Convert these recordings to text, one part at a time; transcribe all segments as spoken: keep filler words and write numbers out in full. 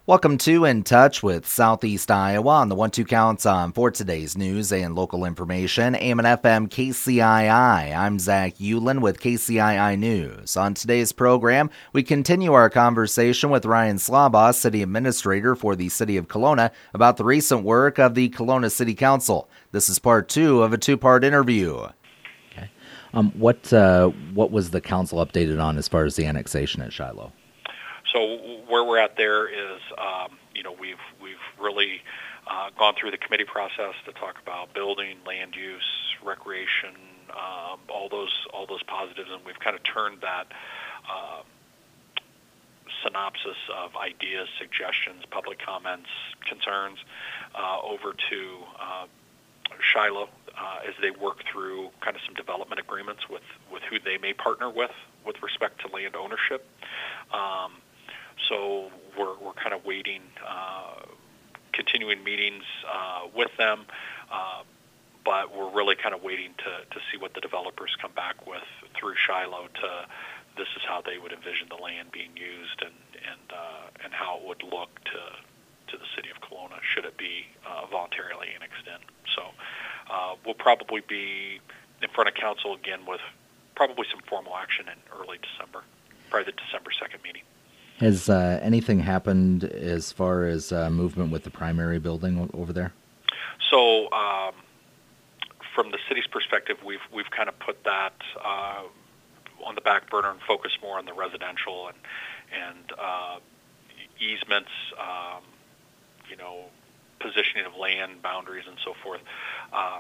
Welcome to In Touch with Southeast Iowa on the one two counts on for today's news and local information. A M and F M K C I I. I'm Zach Euland with K C I I News. On today's program, we continue our conversation with Ryan Slabos, City Administrator for the City of Kelowna, about the recent work of the Kelowna City Council. This is part two of a two-part interview. Okay. Um, what uh, what was the council updated on as far as the annexation at Shiloh? So where we're at there is, um, you know, we've we've really uh, gone through the committee process to talk about building, land use, recreation, um, all those all those positives, and we've kind of turned that uh, synopsis of ideas, suggestions, public comments, concerns uh, over to uh, Shiloh uh, as they work through kind of some development agreements with, with who they may partner with with respect to land ownership. Um, So we're we're kind of waiting, uh, continuing meetings uh, with them, uh, but we're really kind of waiting to, to see what the developers come back with through Shiloh. To this is how they would envision the land being used, and and uh, and how it would look to to the city of Kelowna should it be uh, voluntarily annexed in. So uh, we'll probably be in front of council again with probably some formal action in early December, probably the December second meeting. Has uh, anything happened as far as uh, movement with the primary building o- over there? So, um, from the city's perspective, we've we've kind of put that uh, on the back burner and focused more on the residential and and uh, easements, um, you know, positioning of land boundaries and so forth. Um,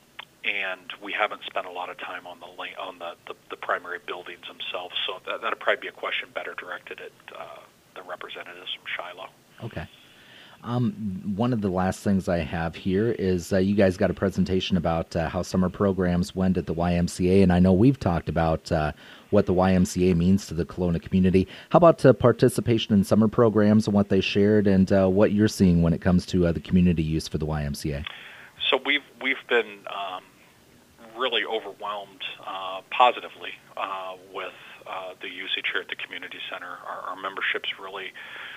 and we haven't spent a lot of time on the la- on the, the, the primary buildings themselves. So that that'd probably be a question better directed at uh, the representatives from Shiloh. Okay. Um, one of the last things I have here is uh, you guys got a presentation about uh, how summer programs went at the Y M C A, and I know we've talked about uh, what the Y M C A means to the Kelowna community. How about uh, participation in summer programs and what they shared, and uh, what you're seeing when it comes to uh, the community use for the Y M C A? So we've we've been um, really overwhelmed uh, positively uh, with uh, the usage here at the community center. Our, our membership's really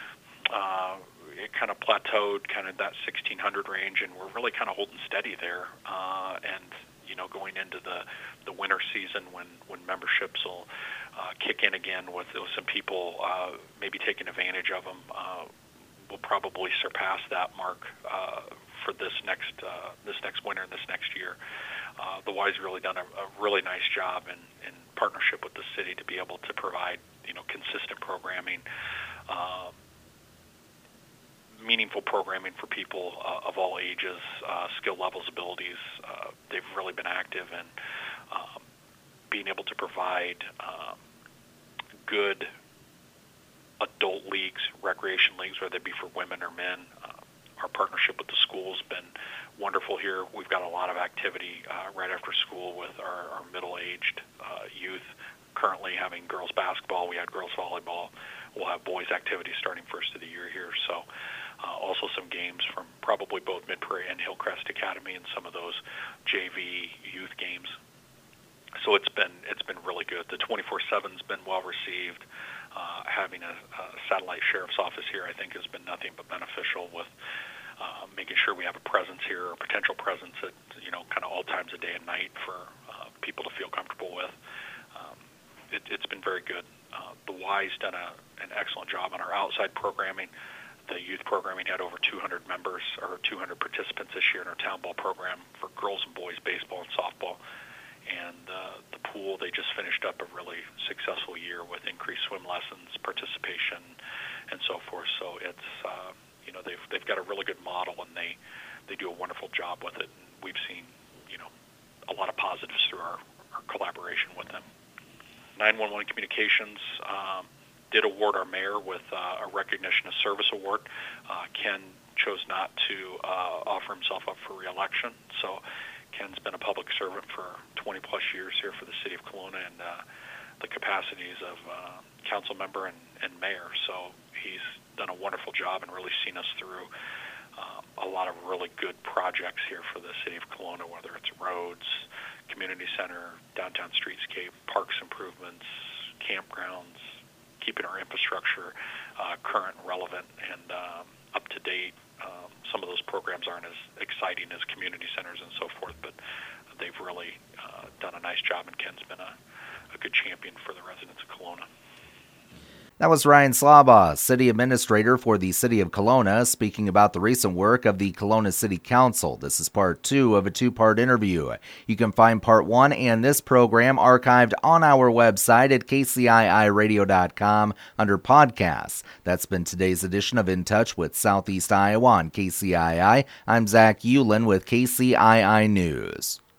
uh, it kind of plateaued, kind of that sixteen hundred range, and we're really kind of holding steady there. Uh, and you know, going into the, the winter season when, when memberships will uh, kick in again with, with some people uh, maybe taking advantage of them, uh, we'll probably surpass that mark uh, for this next uh, this next winter and this next year. Uh, the Y's really done a, a really nice job in, in partnership with the city to be able to provide, you know, consistent programming, uh, meaningful programming for people uh, of all ages, uh, skill levels, abilities. Uh, they've really been active in um, being able to provide um, good adult leagues, recreation leagues, whether they be for women or men. Uh, our partnership with the school has been wonderful here. We've got a lot of activity uh, right after school with our, our middle-aged uh, youth. Currently having girls basketball. We had girls volleyball. We'll have boys activities starting first of the year here. So uh, also some games from probably both Mid-Prairie and Hillcrest Academy and some of those J V youth games. So it's been it's been really good. The twenty-four seven's been well received. Uh, having a, a satellite sheriff's office here, I think, has been nothing but beneficial with uh, making sure we have a presence here, or potential presence at, you know, kind of all times of day and night for uh, people to feel comfortable with. Um, it, it's been very good. Uh, the Y's done a, an excellent job on our outside programming. The youth programming had over two hundred members or two hundred participants this year in our town ball program for girls and boys baseball and softball. And uh, the pool, they just finished up a really successful year with increased swim lessons, participation, and so forth. So it's, uh, you know, they've they've got a really good model, and they, they do a wonderful job with it. And we've seen, you know, a lot of positives through our, our collaboration with them. nine one one Communications um, did award our mayor with uh, a recognition of service award. Uh, Ken chose not to uh, offer himself up for re-election, so Ken's been a public servant for twenty plus years here for the city of Kelowna and uh, the capacities of uh, council member and, and mayor. So he's done a wonderful job and really seen us through um, a lot of really good projects here for the city of Kelowna, whether it's roads, community center, downtown streetscape, parks improvements, campgrounds, keeping our infrastructure uh, current and relevant, and uh, aren't as exciting as community centers and so forth, but they've really uh, done a nice job, and Ken's been a, a good champion for the residents of Kelowna. That was Ryan Slaba, City Administrator for the City of Kelowna, speaking about the recent work of the Kelowna City Council. This is part two of a two-part interview. You can find part one and this program archived on our website at k c i i radio dot com under podcasts. That's been today's edition of In Touch with Southeast Iowa on K C I I. I'm Zach Eulen with K C I I News.